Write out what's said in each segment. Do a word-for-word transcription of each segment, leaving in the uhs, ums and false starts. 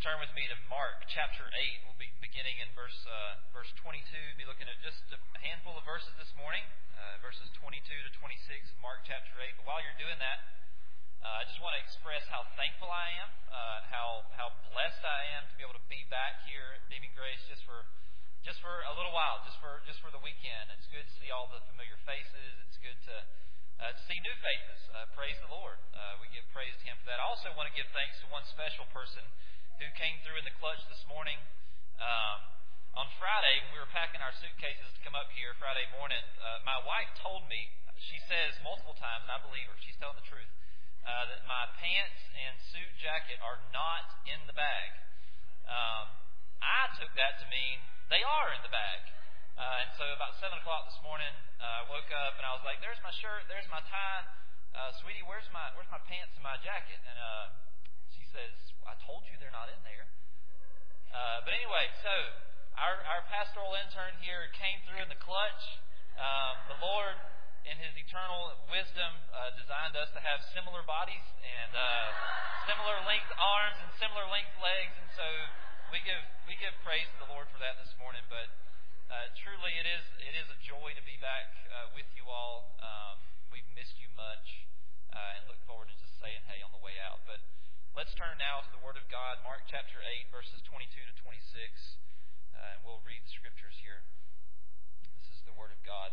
turn with me to Mark chapter eight. We'll be beginning in verse uh, verse twenty-two. We'll be looking at just a handful of verses this morning, uh, verses twenty-two to twenty-six of Mark chapter eight. But while you're doing that, uh, I just want to express how thankful I am, uh, how how blessed I am to be able to be back here at Redeeming Grace just for just for a little while, just for just for the weekend. It's good to see all the familiar faces. It's good to uh, to see new faces. Uh, praise the Lord. Uh, we give praise to Him for that. I also want to give thanks to one special person who came through in the clutch this morning. Um, on Friday, when we were packing our suitcases to come up here Friday morning, uh, my wife told me, she says multiple times, and I believe her, she's telling the truth, uh, that my pants and suit jacket are not in the bag. Um, I took that to mean they are in the bag. Uh, and so about seven o'clock this morning, uh, I woke up and I was like, there's my shirt, there's my tie. Uh, sweetie, where's my where's my pants and my jacket? And uh, she says, I told you they're not in there. Uh, but anyway, so our, our pastoral intern here came through in the clutch. Um, the Lord, in His eternal wisdom, uh, designed us to have similar bodies and uh, similar length arms and similar length legs. And so we give we give praise to the Lord for that this morning. But uh, truly, it is it is a joy to be back uh, with you all. Um, we've missed you much uh, and look forward to just saying hey on the way out. But let's turn now to the Word of God, Mark chapter eight, verses twenty-two to twenty-six, uh, and we'll read the Scriptures here. This is the Word of God.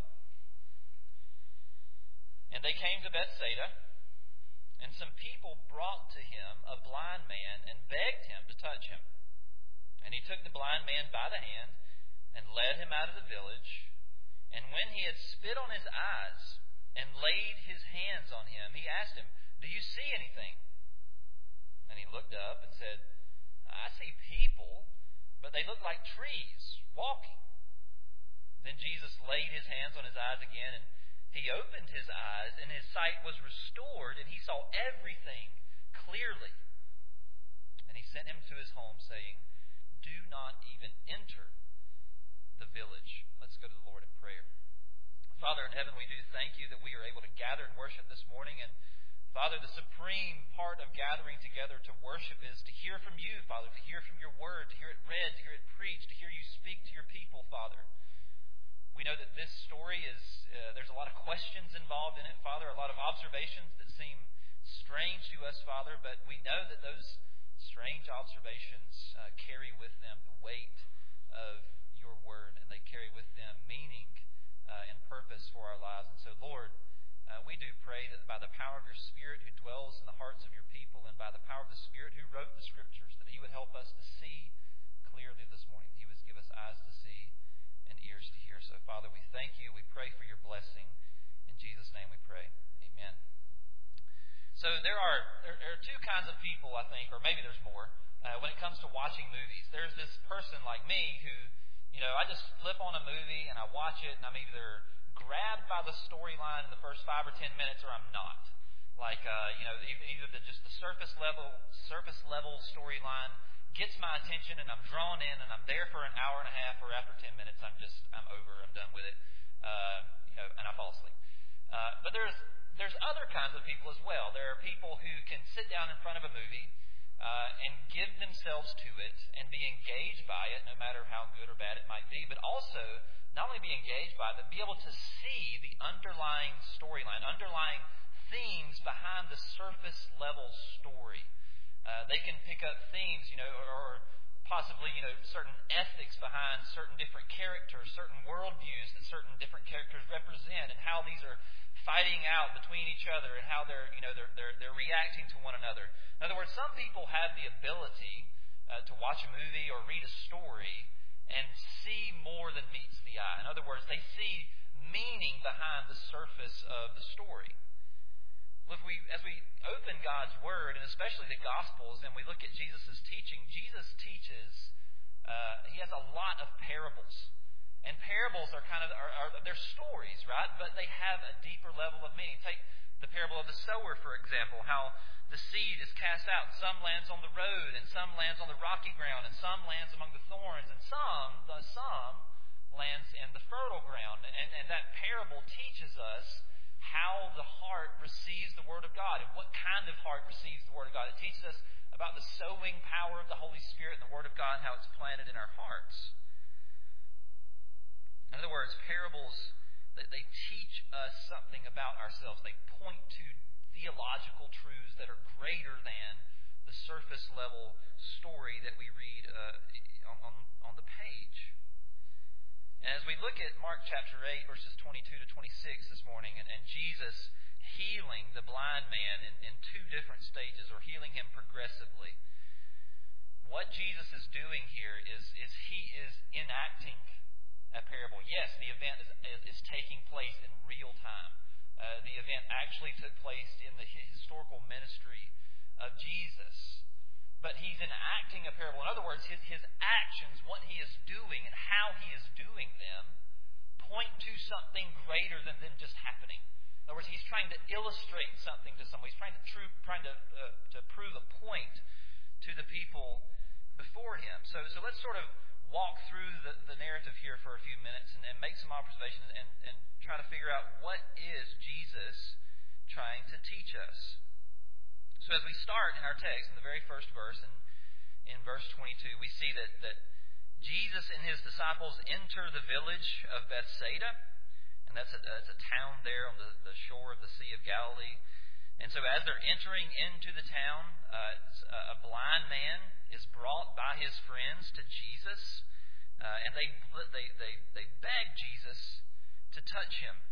And they came to Bethsaida, and some people brought to Him a blind man and begged Him to touch Him. And He took the blind man by the hand and led him out of the village. And when He had spit on his eyes and laid His hands on him, He asked him, "Do you see anything?" And he looked up and said, "I see people, but they look like trees walking." Then Jesus laid His hands on his eyes again, and He opened his eyes, and his sight was restored, and he saw everything clearly. And He sent him to his home, saying, "Do not even enter the village." Let's go to the Lord in prayer. Father in heaven, we do thank You that we are able to gather and worship this morning. And Father, the supreme part of gathering together to worship is to hear from You, Father, to hear from Your Word, to hear it read, to hear it preached, to hear You speak to Your people, Father. We know that this story is, uh, there's a lot of questions involved in it, Father, a lot of observations that seem strange to us, Father, but we know that those strange observations uh, carry with them the weight of Your Word, and they carry with them meaning uh, and purpose for our lives. And so, Lord, Uh, we do pray that by the power of Your Spirit who dwells in the hearts of Your people and by the power of the Spirit who wrote the Scriptures, that He would help us to see clearly this morning. He would give us eyes to see and ears to hear. So, Father, we thank You. We pray for Your blessing. In Jesus' name we pray. Amen. So there are, there are two kinds of people, I think, or maybe there's more, uh, when it comes to watching movies. There's this person like me who, you know, I just flip on a movie and I watch it and I'm either grabbed by the storyline in the first five or ten minutes, or I'm not. Like, uh, you know, either the, just the surface level, surface level storyline gets my attention, and I'm drawn in, and I'm there for an hour and a half, or after ten minutes, I'm just, I'm over, I'm done with it, uh, you know, and I fall asleep. Uh, but there's there's other kinds of people as well. There are people who can sit down in front of a movie uh, and give themselves to it and be engaged by it, no matter how good or bad it might be, but also not only be engaged by it, but be able to see the underlying storyline, underlying themes behind the surface level story. Uh, they can pick up themes, you know, or, or possibly, you know, certain ethics behind certain different characters, certain worldviews that certain different characters represent, and how these are fighting out between each other, and how they're, you know, they're they're, they're reacting to one another. In other words, some people have the ability uh, to watch a movie or read a story and see more than meets the eye. In other words, they see meaning behind the surface of the story. Well, if we, as we open God's Word, and especially the Gospels, and we look at Jesus' teaching, Jesus teaches, uh, He has a lot of parables. And parables are kind of, are, are they're stories, right? But they have a deeper level of meaning. Take the parable of the sower, for example, how the seed is cast out, and some lands on the road, and some lands on the rocky ground, and some lands among the thorns, and some, some lands in the fertile ground. And, and that parable teaches us how the heart receives the Word of God and what kind of heart receives the Word of God. It teaches us about the sowing power of the Holy Spirit and the Word of God and how it's planted in our hearts. In other words, parables, they, they teach us something about ourselves. They point to theological truths that are greater than the surface level story that we read uh, on, on, on the page. And as we look at Mark chapter eight, verses twenty-two to twenty-six this morning, and, and Jesus healing the blind man in, in two different stages, or healing him progressively, what Jesus is doing here is, is he is enacting a parable. Yes, the event is, is, is taking place in real time. Uh, the event actually took place in the historical ministry of Jesus. But he's enacting a parable. In other words, his, his actions, what he is doing and how he is doing them, point to something greater than them just happening. In other words, he's trying to illustrate something to someone. He's trying to, true, trying to, uh, to prove a point to the people before him. So, so let's sort of walk through the, the narrative here for a few minutes and, and make some observations and, and try to figure out what is Jesus trying to teach us. So as we start in our text, in the very first verse, in, in verse twenty-two, we see that, that Jesus and his disciples enter the village of Bethsaida, and that's a, that's a town there on the, the shore of the Sea of Galilee. And so as they're entering into the town, uh, a blind man is brought by his friends to Jesus, uh, and they, they, they, they beg Jesus to touch him.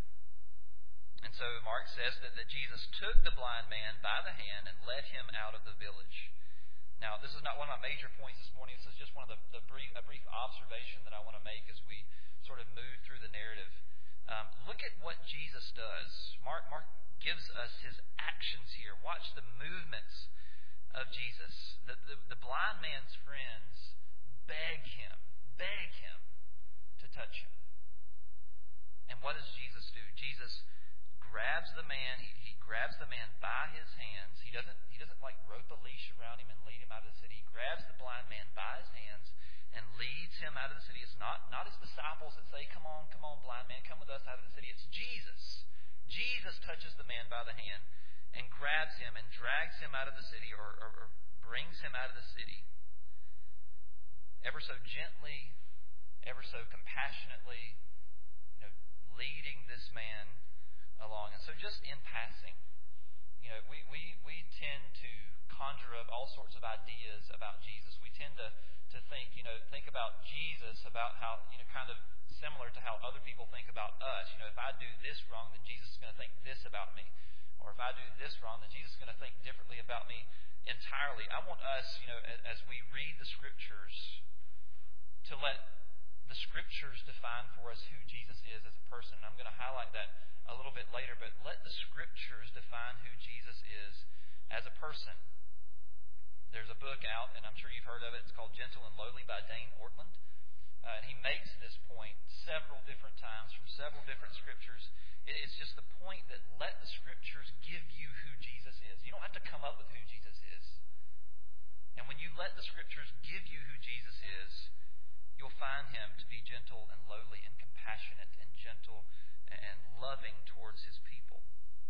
And so Mark says that, that Jesus took the blind man by the hand and led him out of the village. Now, this is not one of my major points this morning. This is just one of the, the brief, a brief observation that I want to make as we sort of move through the narrative. Um, look at what Jesus does. Mark, Mark gives us his actions here. Watch the movements of Jesus. The, the, the blind man's friends beg him, beg him to touch him. And what does Jesus do? Jesus grabs the man, he, he grabs the man by his hands. He doesn't he doesn't like rope a leash around him and lead him out of the city. He grabs the blind man by his hands and leads him out of the city. It's not, not his disciples that say, come on, come on, blind man, come with us out of the city. It's Jesus. Jesus touches the man by the hand and grabs him and drags him out of the city, or, or, or brings him out of the city. Ever so gently, ever so compassionately, you know, leading this man along. And so just in passing, you know, we, we, we tend to conjure up all sorts of ideas about Jesus. We tend to, to think, you know, think about Jesus, about how, you know, kind of similar to how other people think about us. You know, if I do this wrong, then Jesus is going to think this about me. Or if I do this wrong, then Jesus is going to think differently about me entirely. I want us, you know, as, as we read the Scriptures, to let the Scriptures define for us who Jesus is as a person. And I'm going to highlight that a little bit later, but let the Scriptures define who Jesus is as a person. There's a book out, and I'm sure you've heard of it. It's called Gentle and Lowly by Dane Ortland. Uh, and he makes this point several different times from several different Scriptures. It, it's just the point that let the Scriptures give you who Jesus is. You don't have to come up with who Jesus is. And when you let the Scriptures give you who Jesus is, you'll find him to be gentle and lowly and compassionate and gentle and loving towards his people.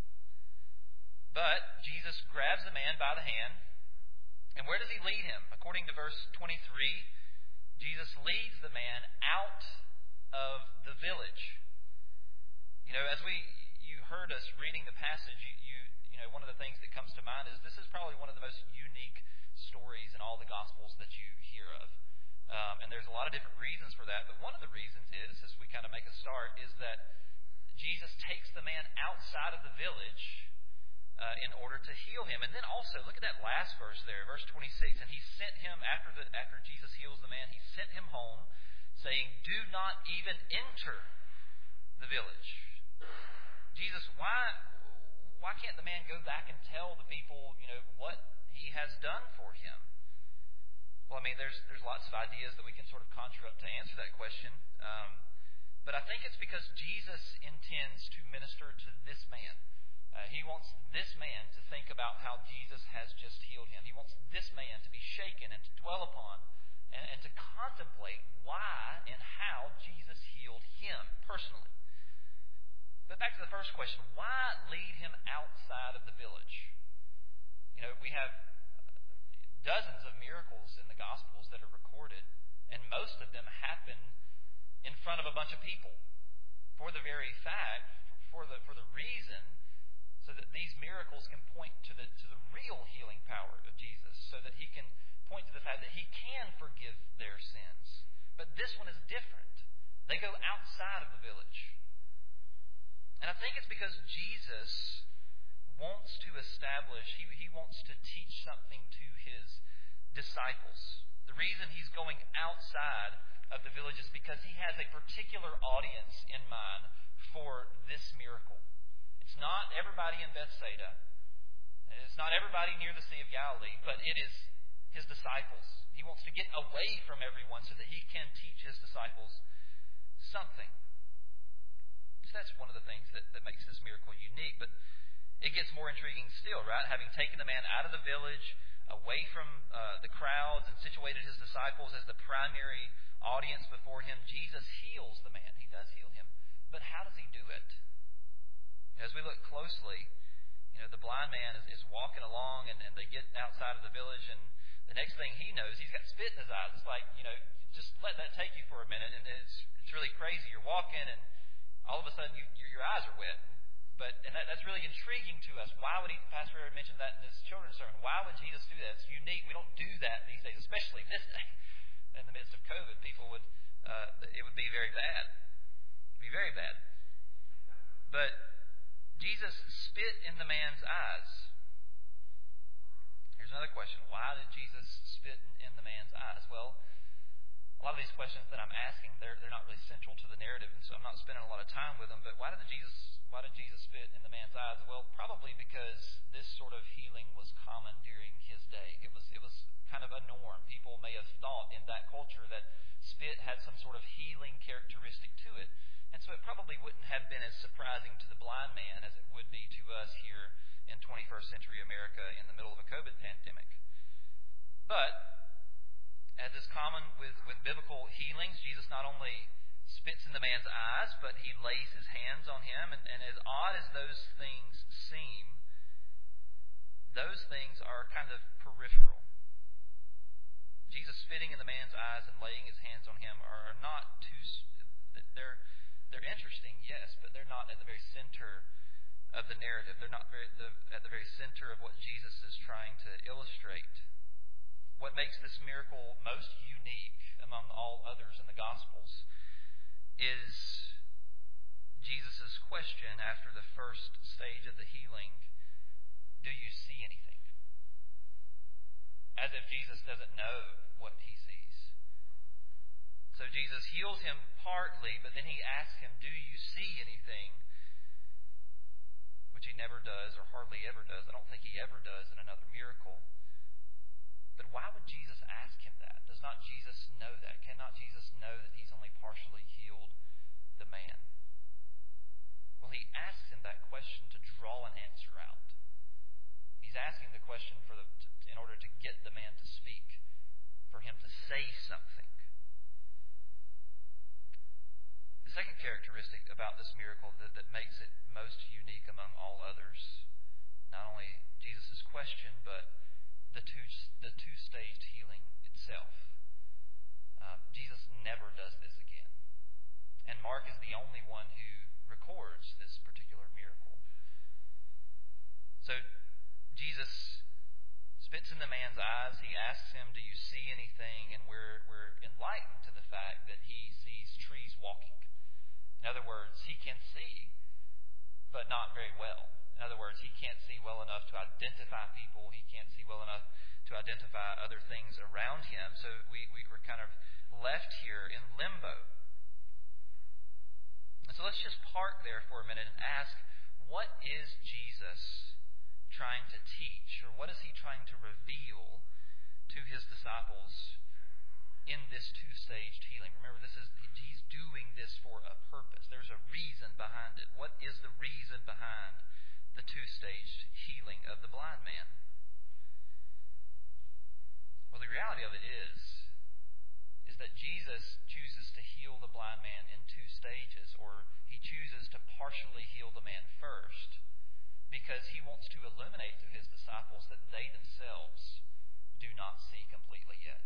But Jesus grabs the man by the hand, and where does he lead him? According to verse twenty-three, Jesus leads the man out of the village. You know, as we you heard us reading the passage, you, you you know, one of the things that comes to mind is this is probably one of the most unique stories in all the Gospels that you hear of. Um, and there's a lot of different reasons for that, but one of the reasons is, as we kind of make a start, is that Jesus takes the man outside of the village uh, in order to heal him. And then also, look at that last verse there, verse twenty-six. And he sent him, after the after Jesus heals the man, he sent him home, saying, do not even enter the village. Jesus, why why can't the man go back and tell the people, you know, what he has done for him? Well, I mean, there's there's lots of ideas that we can sort of conjure up to answer that question. Um, but I think it's because Jesus intends to minister to this man. Uh, he wants this man to think about how Jesus has just healed him. He wants this man to be shaken and to dwell upon and, and to contemplate why and how Jesus healed him personally. But back to the first question, why lead him outside of the village? You know, we have dozens of miracles in the Gospels that are recorded, and most of them happen in front of a bunch of people for the very fact, for the for the reason, so that these miracles can point to the to the real healing power of Jesus, so that he can point to the fact that he can forgive their sins. But this one is different. They go outside of the village. And I think it's because Jesus wants to establish, he, he wants to teach something to his disciples. The reason he's going outside of the village is because he has a particular audience in mind for this miracle. It's not everybody in Bethsaida. It's not everybody near the Sea of Galilee, but it is his disciples. He wants to get away from everyone so that he can teach his disciples something. So that's one of the things that, that makes this miracle unique. But it gets more intriguing still, right? Having taken the man out of the village, away from uh, the crowds, and situated his disciples as the primary audience before him, Jesus heals the man. He does heal him. But how does he do it? As we look closely, you know, the blind man is, is walking along, and, and they get outside of the village, and the next thing he knows, he's got spit in his eyes. It's like, you know, just let that take you for a minute, and it's it's really crazy. You're walking, and all of a sudden you, your, your eyes are wet. But and that, that's really intriguing to us. Why would he? Pastor Aaron mentioned that in his children's sermon. Why would Jesus do that? It's unique. We don't do that these days, especially this day. In the midst of COVID, people would uh, it would be very bad. It would be very bad. But Jesus spit in the man's eyes. Here's another question. Why did Jesus spit in, in the man's eyes? Well, a lot of these questions that I'm asking, they're they're not really central to the narrative, and so I'm not spending a lot of time with them. But why did the Jesus why did Jesus spit in the man's eyes? Well, probably because this sort of healing was common during his day. It was it was kind of a norm. People may have thought in that culture that spit had some sort of healing characteristic to it. And so it probably wouldn't have been as surprising to the blind man as it would be to us here in twenty-first century America in the middle of a COVID pandemic. But, as is common with, with biblical healings, Jesus not only spits in the man's eyes, but he lays his hands on him. And, and as odd as those things seem, those things are kind of peripheral. Jesus spitting in the man's eyes and laying his hands on him are not too... They're, they're interesting, yes, but they're not at the very center of the narrative. They're not very, the, at the very center of what Jesus is trying to illustrate. What makes this miracle most unique among all others in the Gospels is Jesus' question after the first stage of the healing, do you see anything? As if Jesus doesn't know what he sees. So Jesus heals him partly, but then he asks him, do you see anything? Which he never does, or hardly ever does. I don't think he ever does in another miracle. But why would Jesus ask him that? Does not Jesus know that? Cannot Jesus know that he's only partially healed the man? Well, he asks him that question to draw an answer out. He's asking the question for the, to, in order to get the man to speak, for him to say something. The second characteristic about this miracle that, that makes it most unique among all others, not only Jesus' question, but the two the two-staged healing itself. Uh, Jesus never does this again. And Mark is the only one who records this particular miracle. So Jesus spits in the man's eyes. He asks him, do you see anything? And we're, we're enlightened to the fact that he sees trees walking. In other words, he can see, but not very well. In other words, he can't see well enough to identify people. He can't see well enough to identify other things around him. So we, we were kind of left here in limbo. And so let's just park there for a minute and ask, what is Jesus trying to teach, or what is he trying to reveal to his disciples in this two-staged healing? Remember, this is he's doing this for a purpose. There's a reason behind it. What is the reason behind the two-staged healing of the blind man? Well, the reality of it is, is that Jesus chooses to heal the blind man in two stages, or he chooses to partially heal the man first because he wants to illuminate to his disciples that they themselves do not see completely yet.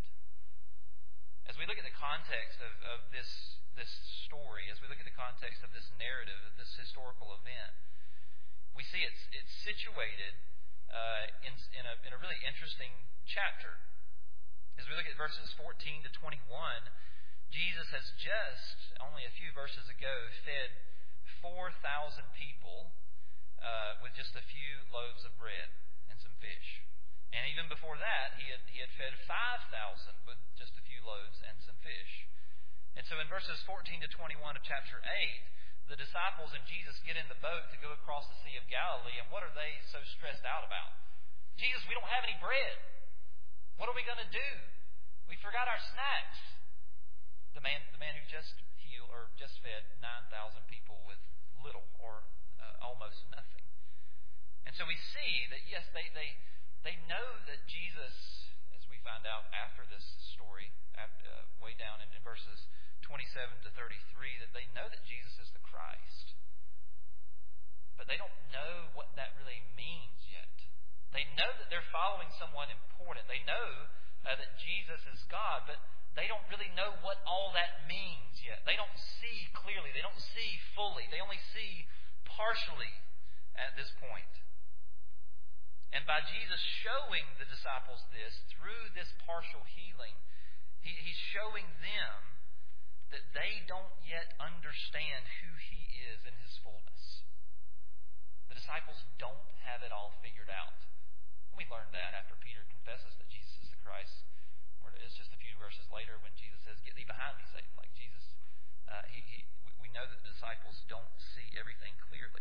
As we look at the context of, of this, this story, as we look at the context of this narrative, of this historical event, we see it's, it's situated uh, in, in, a, in a really interesting chapter. As we look at verses fourteen to twenty-one, Jesus has just, only a few verses ago, fed four thousand people uh, with just a few loaves of bread and some fish. And even before that, he had he had fed five thousand with just a few loaves and some fish. And so in verses fourteen to twenty-one of chapter eight, the disciples and Jesus get in the boat to go across the Sea of Galilee, and what are they so stressed out about? Jesus, we don't have any bread. What are we going to do? We forgot our snacks. The man, the man who just healed or just fed nine thousand people with little or uh, almost nothing. And so we see that yes, they they they know that Jesus, as we find out after this story, after, uh, way down in, in verses twenty-seven to thirty-three, that they know that Jesus is the Christ, but they don't know what that really means yet. They know that they're following someone important. They know uh, that Jesus is God, but they don't really know what all that means yet. They don't see clearly. They don't see fully. They only see partially at this point. And by Jesus showing the disciples this through this partial healing, he, he's showing them that they don't yet understand who he is in his fullness. The disciples don't have it all figured out. We learned that after Peter confesses that Jesus is the Christ. It's just a few verses later when Jesus says, "Get thee behind me, Satan." Like Jesus, uh, he, he, we know that the disciples don't see everything clearly.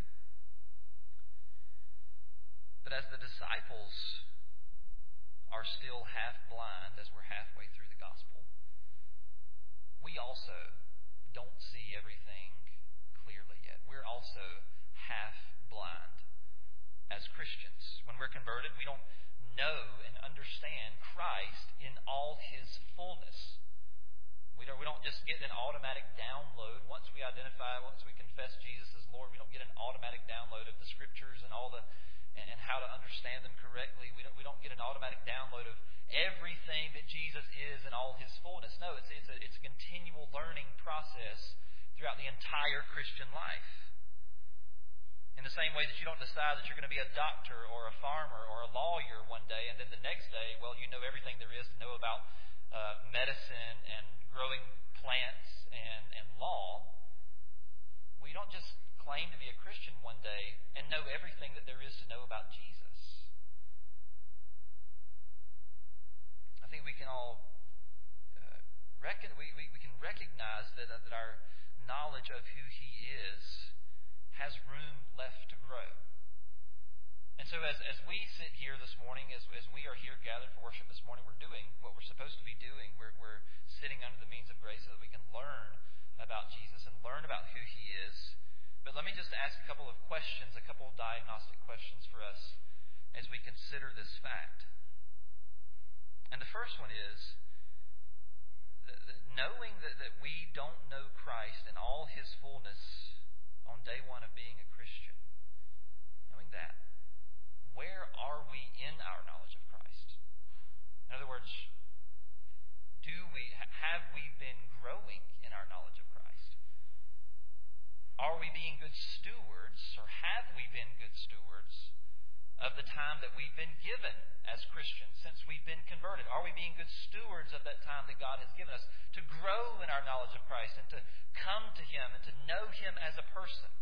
But as the disciples are still half blind, as we're halfway through the gospel, we also don't see everything clearly yet. We're also half blind as Christians. When we're converted, we don't know and understand Christ in all his fullness. We don't, we don't just get an automatic download. Once we identify, once we confess Jesus as Lord, we don't get an automatic download of the Scriptures and all the and, and how to understand them correctly. We don't we don't get an automatic download of everything that Jesus is in all his fullness. No, it's it's a, it's a continual learning process throughout the entire Christian life. In the same way that you don't decide that you're going to be a doctor or a farmer or a lawyer one day, and then the next day, well, you know everything there is to know about uh, medicine and growing plants and, and law. Well, you don't just claim to be a Christian one day and know everything that there is to know about Jesus. I think we can all uh, reckon we, we, we can recognize that, uh, that our knowledge of who he is has room left to grow. And so as, as we sit here this morning, as, as we are here gathered for worship this morning, we're doing what we're supposed to be doing. We're, we're sitting under the means of grace so that we can learn about Jesus and learn about who he is. But let me just ask a couple of questions, a couple of diagnostic questions for us as we consider this fact. And the first one is, that, that knowing that, that we don't know Christ in all his fullness on day one of being a Christian, knowing that, where are we in our knowledge of Christ? In other words, do we have we been growing in our knowledge of Christ? Are we being good stewards, or have we been good stewards of the time that we've been given as Christians since we've been converted? Are we being good stewards of that time that God has given us to grow in our knowledge of Christ and to come to him and to know him as a person?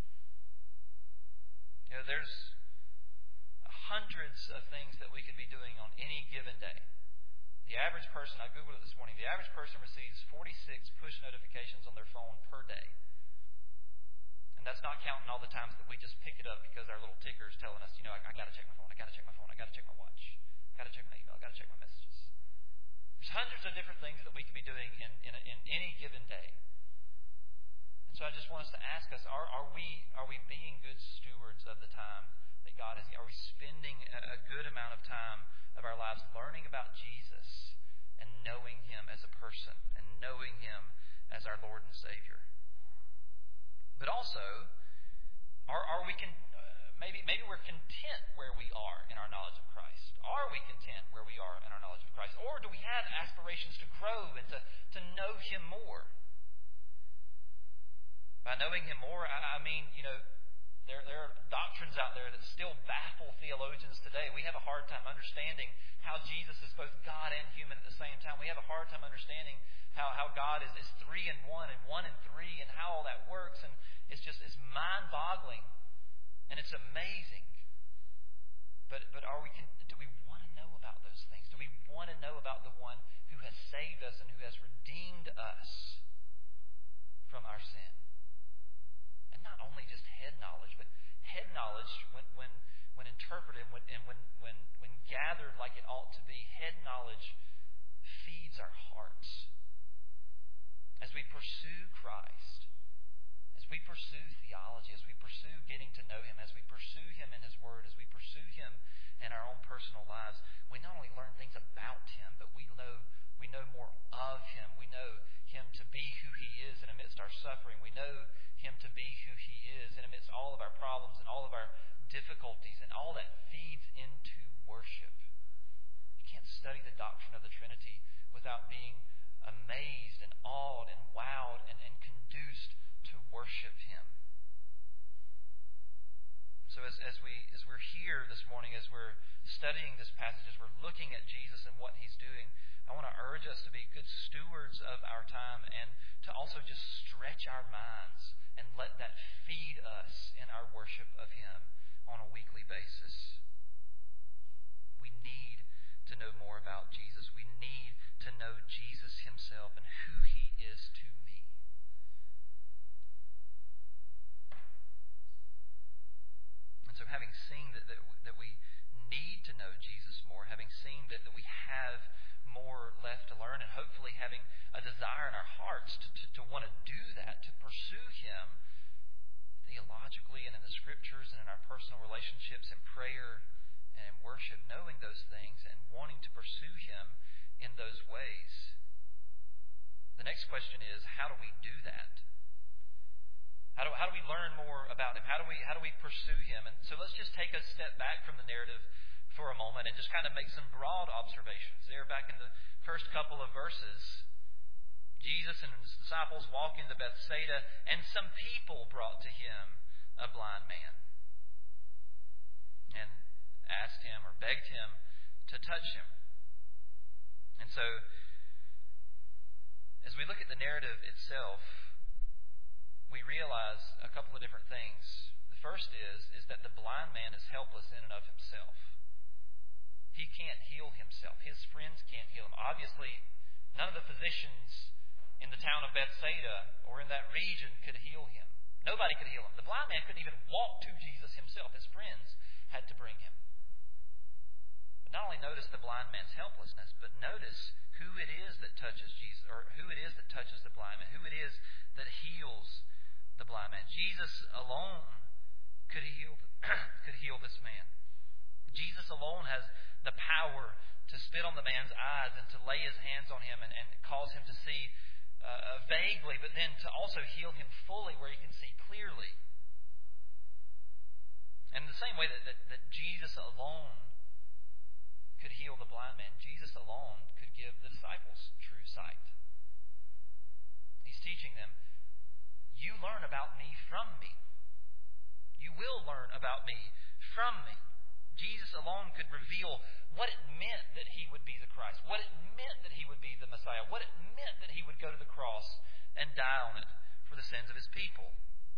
You know, there's hundreds of things that we could be doing on any given day. The average person, I Googled it this morning, the average person receives forty-six push notifications on their phone per day. And that's not counting all the times that we just pick it up because our little ticker is telling us, you know, I, I got to check my phone, I got to check my phone, I got to check my watch, I got to check my email, I got to check my messages. There's hundreds of different things that we could be doing in, in, a, in any given day. And so I just want us to ask us, are, are we are we being good stewards of the time that God is? Are we spending a, a good amount of time of our lives learning about Jesus and knowing him as a person and knowing him as our Lord and Savior? But also, are, are we con- uh, maybe maybe we're content where we are in our knowledge of Christ? Are we content where we are in our knowledge of Christ? Or do we have aspirations to grow and to, to know Him more? By knowing Him more, I, I mean, you know, there, there are doctrines out there that still baffle theologians today. We have a hard time understanding how Jesus is both God and human at the same time. We have a hard time understanding how, how God is, is three in one and one in three and how all that works. And it's just it's mind-boggling and it's amazing. But but are we do we want to know about those things? Do we want to know about the one who has saved us and who has redeemed us from our sin? And not only just head knowledge, but head knowledge when when when interpreted when, and when when when gathered like it ought to be, head knowledge feeds our hearts. As we pursue Christ, as we pursue theology, as we pursue getting to know Him, as we pursue Him in His Word, as we pursue Him in our own personal lives, we not only learn things about Him, but we know we know more of Him. We know Him to be who He is in amidst our suffering. We know Him to be who He is in amidst all of our problems and all of our difficulties, and all that feeds into worship. You can't study the doctrine of the Trinity without being amazed and awed and wowed and, and conduced to worship Him. So as, as we as we're here this morning, as we're studying this passage, as we're looking at Jesus and what He's doing, I want to urge us to be good stewards of our time and to also just stretch our minds and let that feed us in our worship of Him on a weekly basis. We need to know more about Jesus. We need to know Jesus Himself and who He is to me. And so having seen that, that, that we need to know Jesus more, having seen that, that we have more left to learn, and hopefully having a desire in our hearts to, to, to want to do that, to pursue Him theologically and in the Scriptures and in our personal relationships and prayer and in worship, knowing those things and wanting to pursue Him in those ways. The next question is, how do we do that? How do, how do we learn more about Him? How do we how do we pursue Him? And so let's just take a step back from the narrative for a moment and just kind of make some broad observations. There, back in the first couple of verses, Jesus and His disciples walk into Bethsaida, and some people brought to Him a blind man and asked Him or begged Him to touch Him. And so, as we look at the narrative itself, we realize a couple of different things. The first is, is that the blind man is helpless in and of himself. He can't heal himself. His friends can't heal him. Obviously, none of the physicians in the town of Bethsaida or in that region could heal him. Nobody could heal him. The blind man couldn't even walk to Jesus himself. His friends had to bring him. But not only notice the blind man's helplessness, but notice who it is that touches Jesus, or who it is that touches the blind man, who it is that heals the blind man. Jesus alone could heal could heal this man. Jesus alone has the power to spit on the man's eyes and to lay His hands on him and, and cause him to see uh, vaguely, but then to also heal him fully where he can see clearly. And in the same way that, that, that Jesus alone could heal the blind man, Jesus alone could give the disciples true sight. He's teaching them, you learn about me from me. You will learn about me from me. Jesus alone could reveal what it meant that He would be the Christ, what it meant that He would be the Messiah, what it meant that He would go to the cross and die on it for the sins of His people.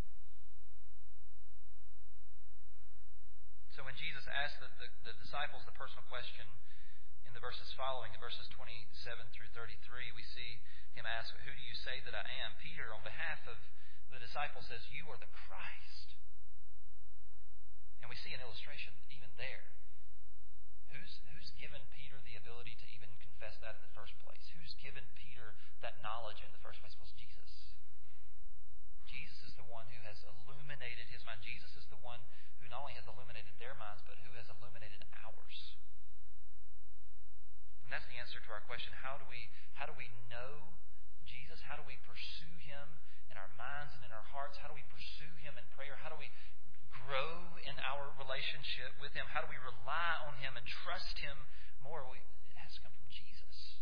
So when Jesus asked the, the, the disciples the personal question in the verses following, in verses twenty-seven through thirty-three, we see Him ask, who do you say that I am? Peter, on behalf of the disciple, says, you are the Christ. And we see an illustration even there. Who's who's given Peter the ability to even confess that in the first place? Who's given Peter that knowledge in the first place? Well, it's Jesus. Jesus is the one who has illuminated his mind. Jesus is the one who not only has illuminated their minds, but who has illuminated ours. And that's the answer to our question, how do we how do we know Jesus? How do we pursue Him in our minds and in our hearts? How do we pursue Him in prayer? How do we grow in our relationship with Him? How do we rely on Him and trust Him more? We, it has to come from Jesus.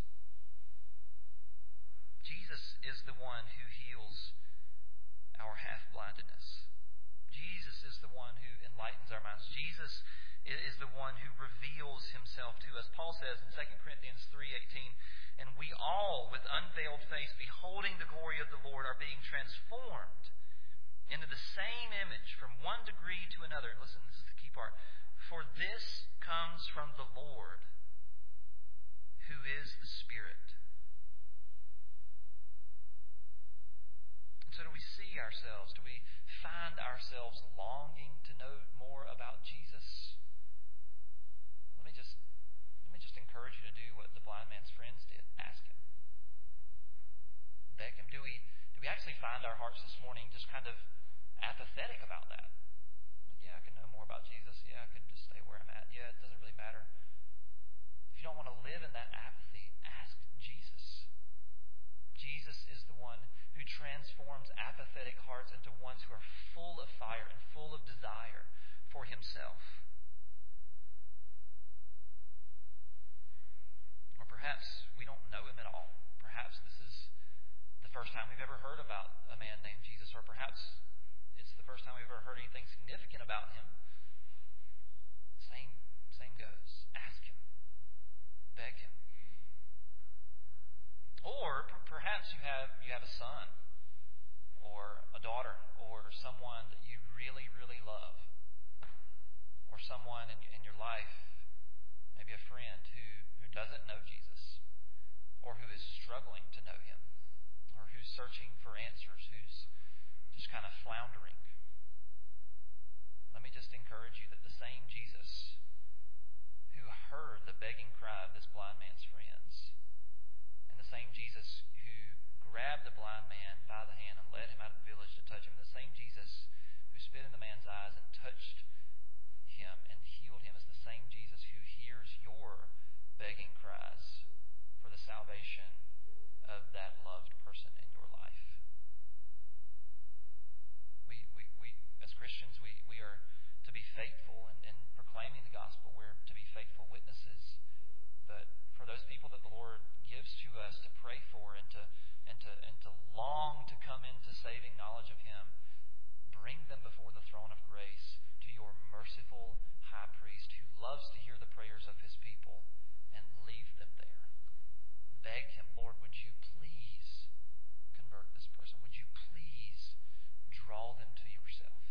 Jesus is the one who heals our half-blindedness. Jesus is the one who enlightens our minds. Jesus is the one who reveals Himself to us. Paul says in Second Corinthians three eighteen, "And we all, with unveiled face, beholding the glory of the Lord, are being transformed into the same image from one degree to another." Listen, this is the key part. "For this comes from the Lord, who is the Spirit." And so do we see ourselves? Do we find ourselves longing to know more about Jesus? Let me just let me just encourage you to do what the blind man's friends did. Ask Him. Beg Him. Do we do we actually find our hearts this morning just kind of apathetic about that? Like, yeah, I could know more about Jesus. Yeah, I could just stay where I'm at. Yeah, it doesn't really matter. If you don't want to live in that apathy, ask Jesus. Jesus is the one who transforms apathetic hearts into ones who are full of fire and full of desire for Himself. Or perhaps we don't know Him at all. Perhaps this is the first time we've ever heard about a man named Jesus, or perhaps it's the first time we've ever heard anything significant about Him. Same, same goes. Ask Him. Beg Him. Or p- perhaps you have you have a son, or a daughter, or someone that you really, really love, or someone in, in your life, maybe a friend who, who doesn't know Jesus, or who is struggling to know Him, or who's searching for answers, who's just kind of floundering. Let me just encourage you that the same Jesus who heard the begging cry of this blind man's friends, and the same Jesus who grabbed the blind man by the hand and led him out of the village to touch him, the same Jesus who spit in the man's eyes and touched him and healed him, is the same Jesus who hears your begging cries for the salvation of that loved person in your life. We, we, we as Christians, we, we are to be faithful in, in proclaiming the gospel. We're to be faithful witnesses. But for those people that the Lord gives to us to pray for and to and to and to long to come into saving knowledge of Him, bring them before the throne of grace to your merciful high priest who loves to hear the prayers of His people, and leave them there. Beg Him, Lord, would you please convert this person? Would you please draw them to yourself?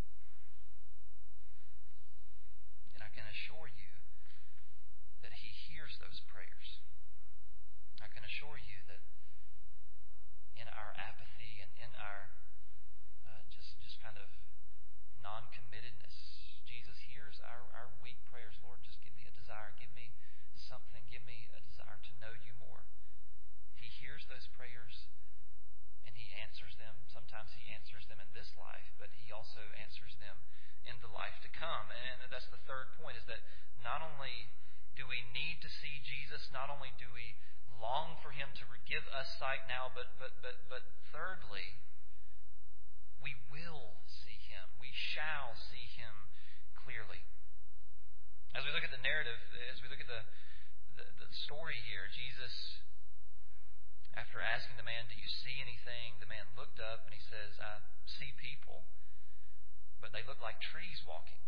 And I can assure you that He hears those prayers. I can assure you that in our apathy and in our uh, just just kind of non-committedness, Jesus hears our, our weak prayers. Lord, just give me a desire. Give me something. Give me a desire to know you more. He hears those prayers and He answers them. Sometimes He answers them in this life, but He also answers them in the life to come. And that's the third point, is that not only do we need to see Jesus, not only do we long for Him to give us sight now, but but but but thirdly, we will see Him. We shall see Him clearly. As we look at the narrative, as we look at the the, the story here, Jesus, after asking the man, "Do you see anything?" the man looked up and he says, "I see people, but they look like trees walking."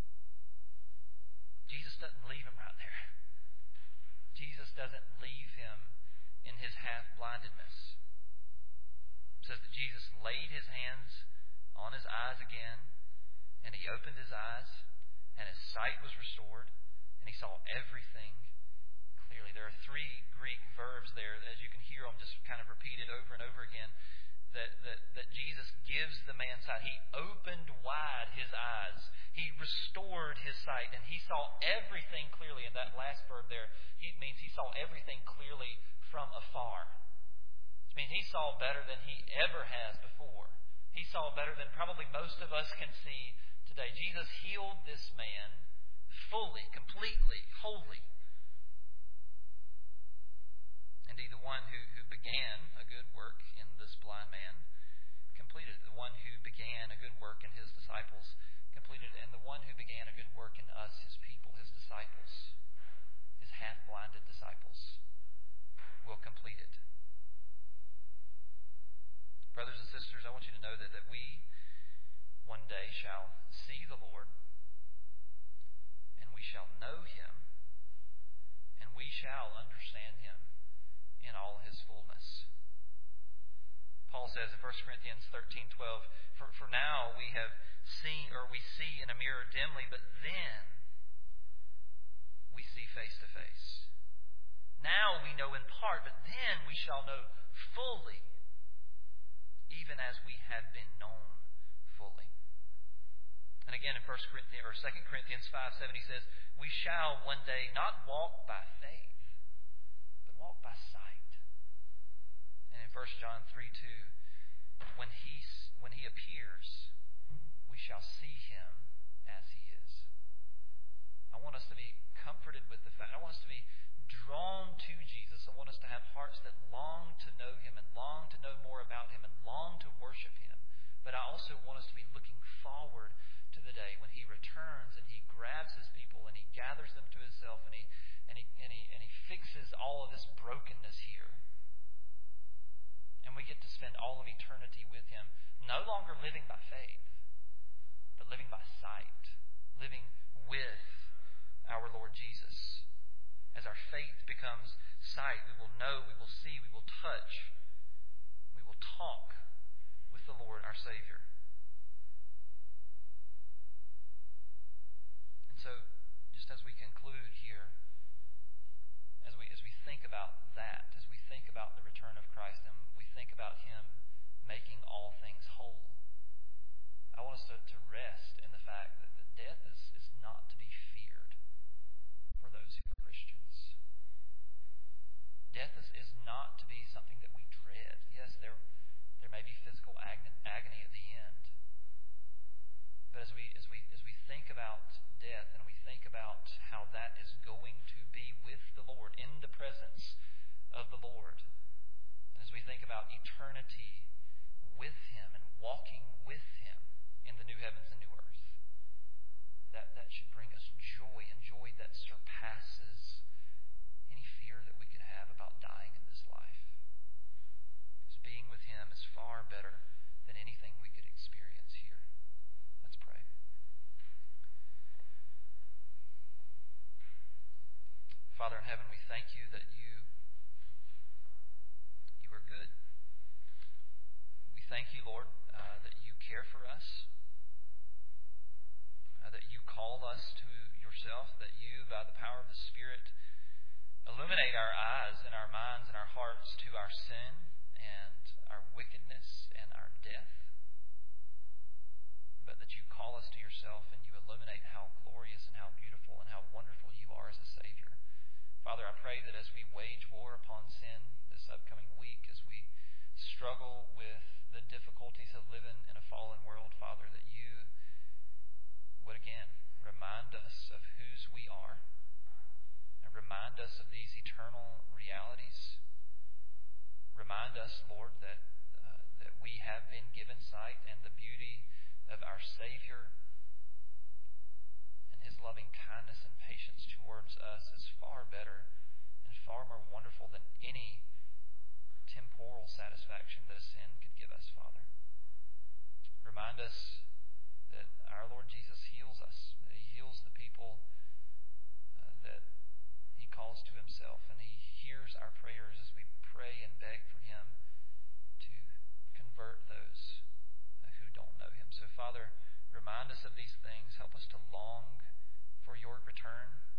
Jesus doesn't leave him right there. Jesus doesn't leave him in his half-blindedness. It says that Jesus laid His hands on his eyes again, and He opened his eyes, and his sight was restored, and he saw everything clearly. There are three Greek verbs there, as you can hear them just kind of repeated over and over again, that, that, that Jesus gives the man sight. He opened wide his eyes. He restored his sight, and he saw everything clearly. And that last verb there, he means he saw everything clearly from afar. It means he saw better than he ever has before. He saw better than probably most of us can see today. Jesus healed this man fully, completely, wholly. Indeed, the one who, who began a good work work in his disciples completed it. And the one who began a good work in us, his people, his disciples, his half-blinded disciples, will complete it. Brothers and sisters, I want you to know that, that we one day shall see the Lord, and we shall know him, and we shall understand him in all his fullness. Paul says in First Corinthians thirteen twelve, for, for now we have seen, or we see in a mirror dimly, but then we see face to face. Now we know in part, but then we shall know fully, even as we have been known fully. And again in First Corinthians or Second Corinthians five seven, he says, we shall one day not walk by faith, but walk by sight. And in First John three two, when he when he appears, we shall see him as he is. I want us to be comforted with the fact. I want us to be drawn to Jesus. I want us to have hearts that long to know him and long to know more about him and long to worship him. But I also want us to be looking forward to the day when he returns and he grabs his people and he gathers them to himself and he and he and he and he fixes all of this brokenness here. And we get to spend all of eternity with him, no longer living by faith, but living by sight, living with our Lord Jesus. As our faith becomes sight, we will know, we will see, we will touch, we will talk with the Lord, our Savior. And so, just as we conclude here, as we as we think about that, as we think about the return of Christ, and we think about him making all things whole, I want us to, to rest in the fact that the death is, is not to be feared for those who are Christians. Death is, is not to be something that we dread. Yes, there there may be physical agony, agony at the end. But as we as we as we think about death and we think about how that is going to be with the Lord, in the presence of the Lord, and as we think about eternity with him and walking with him in the new heavens and new earth, that, that should bring us joy, and joy that surpasses any fear that we could have about dying in this life. Because being with him is far better than anything we could experience here. Let's pray. Father in heaven, we thank you that you you are good. We thank you, Lord, uh, that you care for us, uh, that you call us to yourself, that you, by the power of the Spirit, illuminate our eyes and our minds and our hearts to our sin and our wickedness and our death, but that you call us to yourself and you illuminate how glorious and how beautiful and how wonderful you are as a Savior. Father, I pray that as we wage war upon sin this upcoming week, as we struggle with the difficulties of living in a fallen world, Father, that you would again remind us of whose we are and remind us of these eternal realities. Remind us, Lord, that uh, that we have been given sight, and the beauty of our Savior and his loving kindness and patience towards us is far better and far more wonderful than any temporal satisfaction that a sin could give us, Father. Remind us that our Lord Jesus heals us, that he heals the people uh, that he calls to himself, and he hears our prayers as we pray and beg for him to convert those uh, who don't know him. So, Father, remind us of these things. Help us to long for your return.